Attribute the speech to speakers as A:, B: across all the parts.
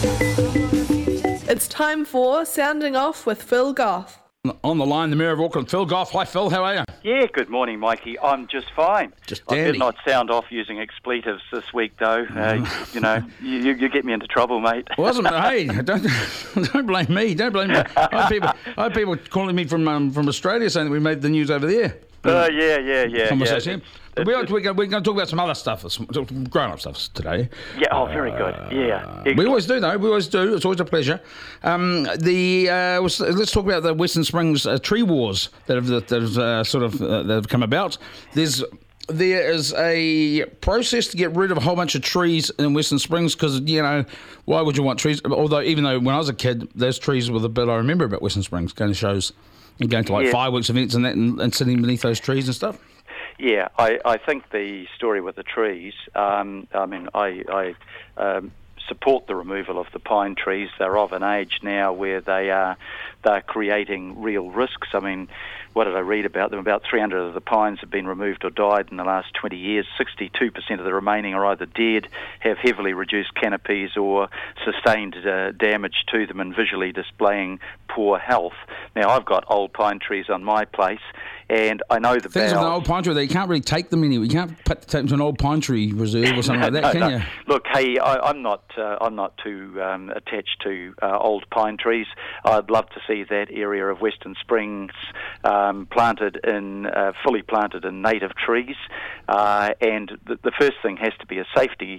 A: It's time for Sounding Off with Phil Goff.
B: On the line, the Mayor of Auckland, Phil Goff. Hi, Phil. How are you?
C: Yeah, good morning, Mikey. I'm just fine.
B: Just
C: I
B: dandy.
C: did not sound off using expletives this week, though. You get me into trouble, mate.
B: Wasn't hey? Don't blame me. Don't blame me. I had people calling me from Australia saying that we made the news over there.
C: Yeah.
B: Conversation. We're going to talk about some other stuff, grown-up stuff today.
C: Yeah. Very good. Yeah.
B: We always do, though. We always do. It's always a pleasure. Let's talk about the Western Springs tree wars that have come about. There is a process to get rid of a whole bunch of trees in Western Springs because, why would you want trees? Although, even though when I was a kid, those trees were the bit I remember about Western Springs, going to shows and going to fireworks events and that and sitting beneath those trees and stuff.
C: Yeah, I think the story with the trees, I support the removal of the pine trees. They're of an age now where they're creating real risks. I mean, what did I read about them? About 300 of the pines have been removed or died in the last 20 years. 62% of the remaining are either dead, have heavily reduced canopies, or sustained damage to them and visually displaying poor health. Now, I've got old pine trees on my place, and I know the
B: things with an old pine tree, you can't really take them anywhere. You can't take them to an old pine tree reserve or something like that, can you?
C: Look, hey, I'm not too attached to old pine trees. I'd love to see that area of Western Springs fully planted in native trees, and the first thing has to be a safety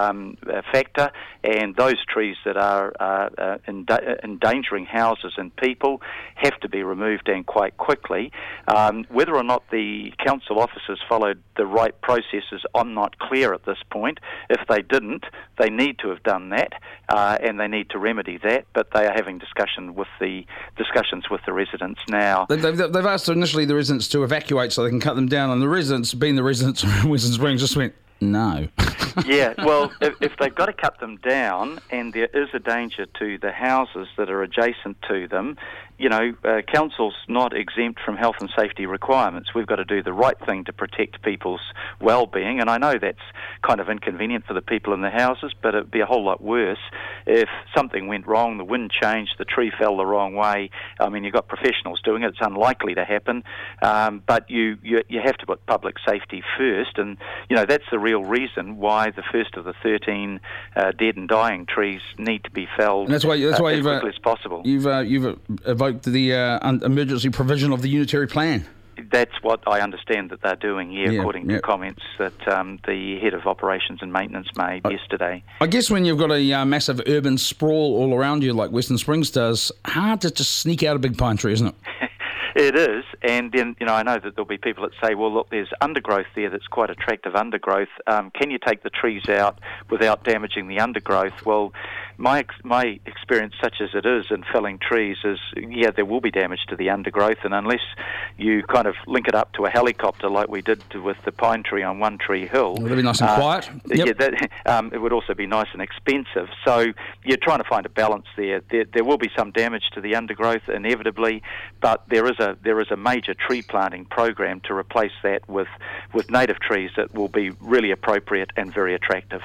C: factor, and those trees that are endangering houses and people have to be removed, and quite quickly. Whether or not the council officers followed the right processes, I'm not clear at this point. If they didn't, they need to have done that, and they need to remedy that, but they are having discussions with the residents now.
B: They've asked initially the residents to evacuate so they can cut them down, and the residents of Western Springs, just went, no.
C: Yeah, well, if they've got to cut them down and there is a danger to the houses that are adjacent to them, council's not exempt from health and safety requirements. We've got to do the right thing to protect people's well-being, and I know that's kind of inconvenient for the people in the houses, but it'd be a whole lot worse if something went wrong, the wind changed, the tree fell the wrong way. I mean, you've got professionals doing it. It's unlikely to happen, but you have to put public safety first, and, that's the real reason why the first of the 13 dead and dying trees need to be felled
B: and that's why
C: as quickly as possible.
B: You've evoked the emergency provision of the unitary plan.
C: That's what I understand that they're doing here, according to comments that the head of operations and maintenance made yesterday. I
B: guess when you've got a massive urban sprawl all around you like Western Springs does, hard to just sneak out a big pine tree, isn't it?
C: It is, and then, I know that there'll be people that say, well, look, there's undergrowth there that's quite attractive undergrowth. Can you take the trees out without damaging the undergrowth? Well, my experience, such as it is in felling trees, is, there will be damage to the undergrowth, and unless you kind of link it up to a helicopter like we did with the pine tree on One Tree Hill...
B: It'll be nice and quiet.
C: Yep. It would also be nice and expensive. So you're trying to find a balance there. There will be some damage to the undergrowth, inevitably, but there is a major tree planting program to replace that with native trees that will be really appropriate and very attractive.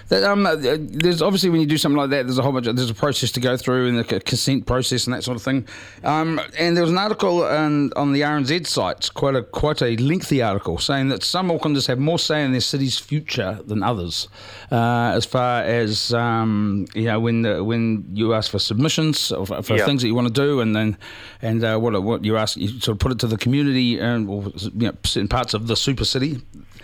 B: There's obviously, when you do something like that, there's a process to go through, and the consent process and that sort of thing. And there was an article on the RNZ site, quite a lengthy article, saying that some Aucklanders have more say in their city's future than others, as far as when you ask for submissions for things that you want to do, and what you ask, you sort of put it to the community or certain parts of the super city.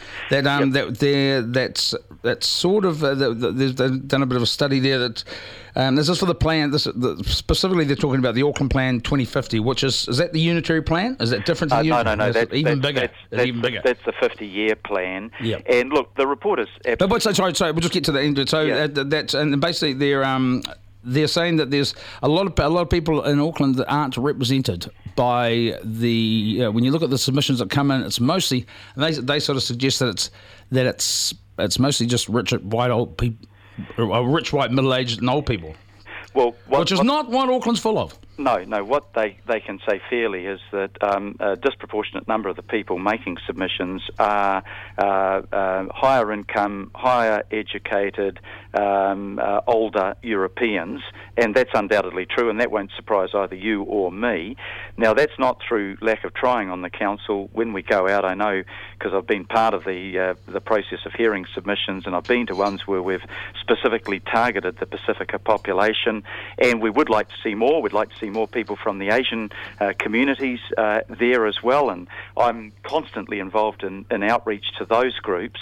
B: That's sort of they've done a bit of a study there that this is for the plan. Specifically, they're talking about the Auckland Plan 2050, which is that the unitary plan? Is that different? To the
C: No.
B: That's even bigger. Even bigger.
C: That's the 50-year plan.
B: Yep.
C: And look, the reporters.
B: Sorry. We'll just get to the end. So that's and basically they're saying that there's a lot of people in Auckland that aren't represented by the when you look at the submissions that come in, it's mostly, and they sort of suggest that it's mostly just rich white middle-aged and old people.
C: Well,
B: which is not what Auckland's full of.
C: No. What they can say fairly is that a disproportionate number of the people making submissions are higher income, higher educated, older Europeans, and that's undoubtedly true, and that won't surprise either you or me. Now, that's not through lack of trying on the council. When we go out, I know, because I've been part of the process of hearing submissions, and I've been to ones where we've specifically targeted the Pacifica population, and we would like to see more. We'd like to see more people from the Asian communities there as well, and I'm constantly involved in outreach to those groups.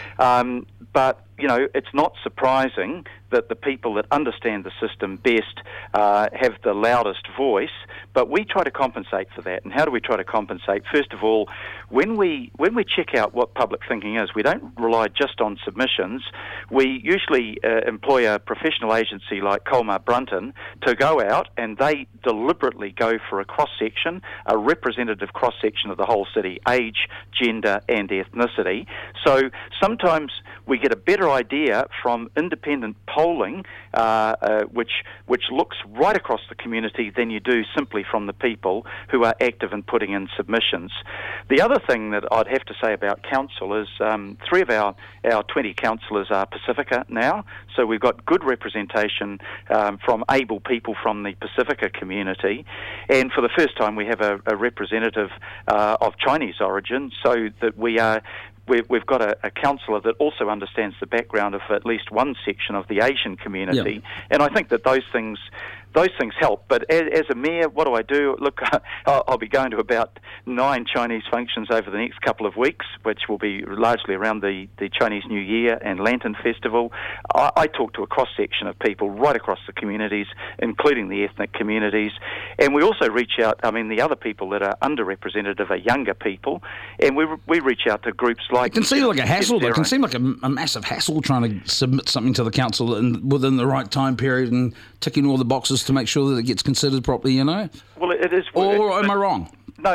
C: But it's not surprising that the people that understand the system best have the loudest voice, but we try to compensate for that. And how do we try to compensate? First of all, when we check out what public thinking is, we don't rely just on submissions. We usually employ a professional agency like Colmar Brunton to go out, and they deliberately go for a cross-section, a representative cross-section of the whole city, age, gender and ethnicity. So sometimes we get a better idea from independent polling, which looks right across the community, than you do simply from the people who are active in putting in submissions. The other thing that I'd have to say about council is 3 of our 20 councillors are Pacifica now, so we've got good representation from able people from the Pacifica community, and for the first time we have a representative of Chinese origin, so that we've got a councillor that also understands the background of at least one section of the Asian community, and I think that those things help. But as a mayor, what do? Look, I'll be going to about 9 Chinese functions over the next couple of weeks, which will be largely around the Chinese New Year and Lantern Festival. I talk to a cross-section of people right across the communities, including the ethnic communities, and we also reach out, the other people that are underrepresented are younger people, and we reach out to groups like...
B: It can seem like a hassle. It can seem like a massive hassle trying to submit something to the council within the right time period and ticking all the boxes to make sure that it gets considered properly,
C: Well, it is...
B: Or am I wrong?
C: No.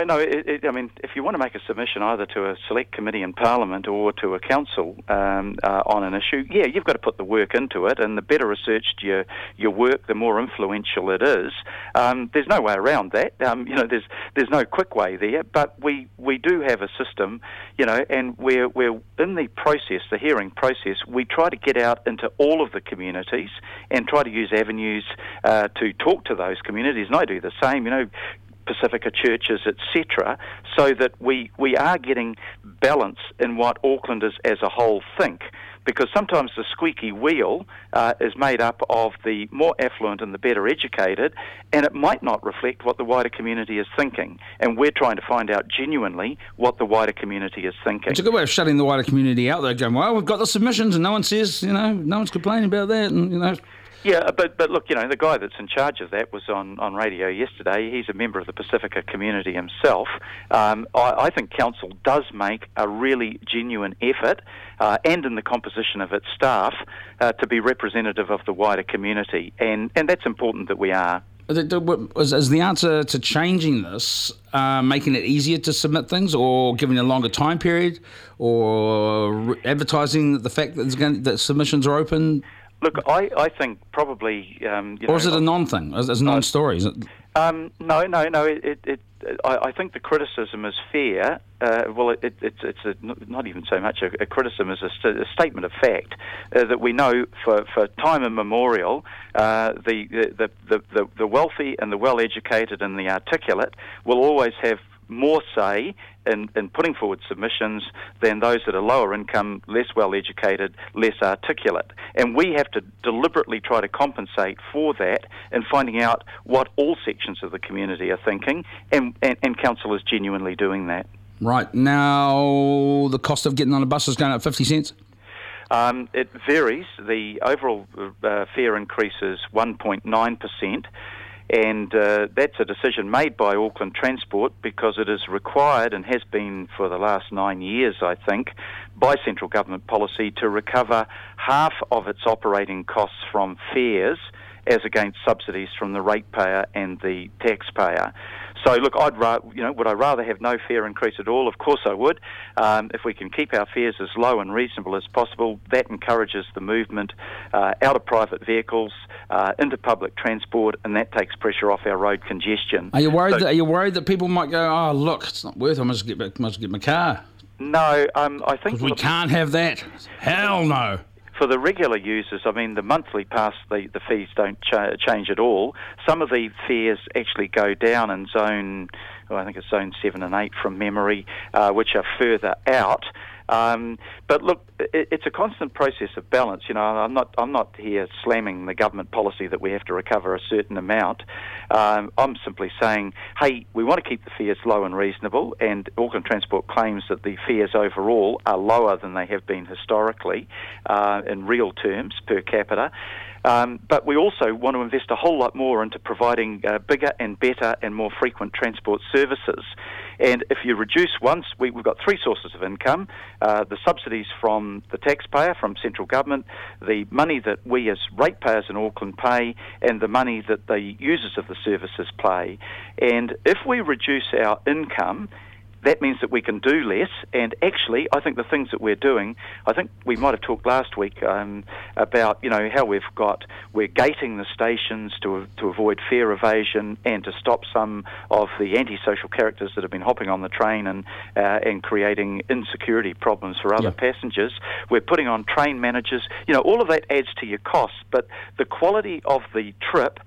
C: If you want to make a submission either to a select committee in Parliament or to a council on an issue, you've got to put the work into it, and the better researched your work, the more influential it is. There's no way around that. There's no quick way there, but we do have a system, and we're in the process, the hearing process. We try to get out into all of the communities and try to use avenues to talk to those communities, and I do the same. Pacifica churches, etc., so that we are getting balance in what Aucklanders as a whole think. Because sometimes the squeaky wheel is made up of the more affluent and the better educated, and it might not reflect what the wider community is thinking. And we're trying to find out genuinely what the wider community is thinking.
B: It's a good way of shutting the wider community out, though, going, well, we've got the submissions and no one says, no one's complaining about that, and,
C: Yeah, but look, the guy that's in charge of that was on radio yesterday. He's a member of the Pacifica community himself. I think council does make a really genuine effort, and in the composition of its staff, to be representative of the wider community, and that's important that we are.
B: Is the answer to changing this making it easier to submit things, or giving a longer time period, or advertising the fact that submissions are open?
C: Look, I think probably...
B: or is it a non-thing? Is it a non-story? Is it?
C: No. I think the criticism is fair. It's not even so much a criticism as a statement of fact that we know for time immemorial the wealthy and the well-educated and the articulate will always have more say in putting forward submissions than those that are lower income, less well educated, less articulate. And we have to deliberately try to compensate for that in finding out what all sections of the community are thinking, and council is genuinely doing that.
B: Right. Now, the cost of getting on a bus is going up 50 cents?
C: It varies. The overall fare increase is 1.9%. And that's a decision made by Auckland Transport because it is required, and has been for the last 9 years, I think, by central government policy to recover half of its operating costs from fares as against subsidies from the ratepayer and the taxpayer. So look, would I rather have no fare increase at all? Of course I would. If we can keep our fares as low and reasonable as possible, that encourages the movement out of private vehicles into public transport, and that takes pressure off our road congestion.
B: Are you worried? Are you worried that people might go, "Oh, look, it's not worth it. I must get my car"?
C: No, I think
B: we can't have that. Hell no.
C: For the regular users, I mean, the monthly pass, the fees don't change at all. Some of the fares actually go down in zone, I think it's zone 7 and 8 from memory, which are further out. But look, it's a constant process of balance. You know, I'm not here slamming the government policy that we have to recover a certain amount. I'm simply saying, hey, we want to keep the fares low and reasonable, and Auckland Transport claims that the fares overall are lower than they have been historically in real terms per capita. But we also want to invest a whole lot more into providing bigger and better and more frequent transport services. And if you reduce once, we've got three sources of income: the subsidies from the taxpayer, from central government, the money that we as ratepayers in Auckland pay, and the money that the users of the services pay. And if we reduce our income, that means that we can do less, and actually, I think the things that we're doing, I think we might have talked last week about, you know, how we're gating the stations to avoid fare evasion and to stop some of the antisocial characters that have been hopping on the train and creating insecurity problems for other passengers. We're putting on train managers. You know, all of that adds to your costs, but the quality of the trip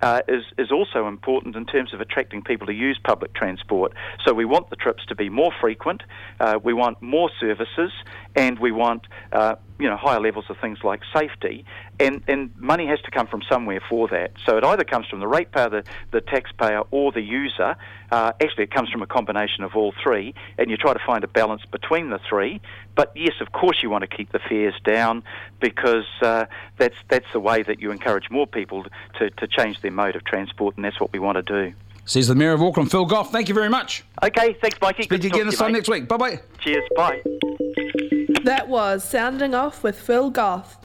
C: is also important in terms of attracting people to use public transport. So we want the trips to be more frequent, we want more services, and we want higher levels of things like safety. And money has to come from somewhere for that. So it either comes from the ratepayer, the taxpayer, or the user. Actually, it comes from a combination of all three, and you try to find a balance between the three. But yes, of course you want to keep the fares down, because that's the way that you encourage more people to change their mode of transport, and that's what we want to do.
B: Says the Mayor of Auckland, Phil Goff. Thank you very much.
C: Okay, thanks, Mikey.
B: Speak to you again this time next week. Bye-bye.
C: Cheers, bye.
A: That was Sounding Off with Phil Goff.